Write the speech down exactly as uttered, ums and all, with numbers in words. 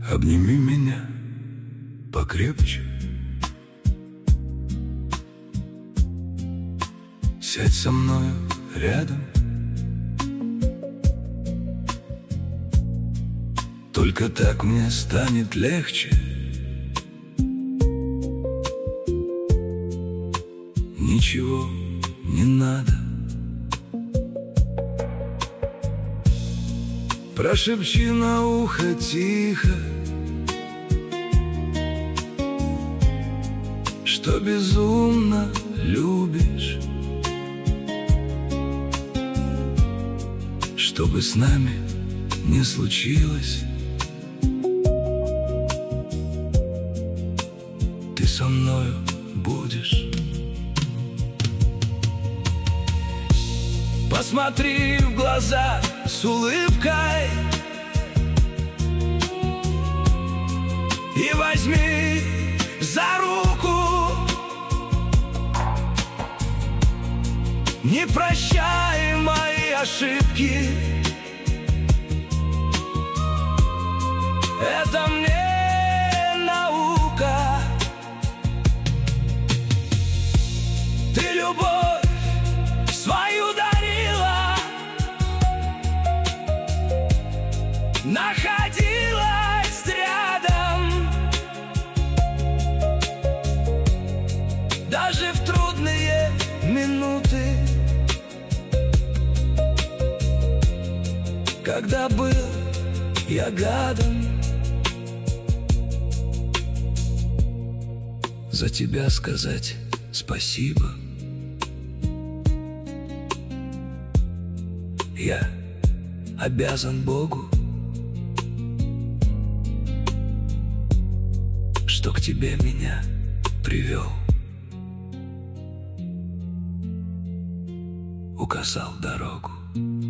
Обними меня покрепче, сядь со мною рядом. Только так мне станет легче. Ничего не надо. Прошепчи на ухо тихо, что безумно любишь, что бы с нами не случилось, ты со мною будешь. Посмотри в глаза с улыбкой и возьми за руку. Не прощай мои ошибки, это мне наука. Ты любовь свою дарила, находилась рядом, даже в трудные минуты, когда был я гадом. За тебя сказать спасибо я обязан Богу, что к тебе меня привел, указал дорогу.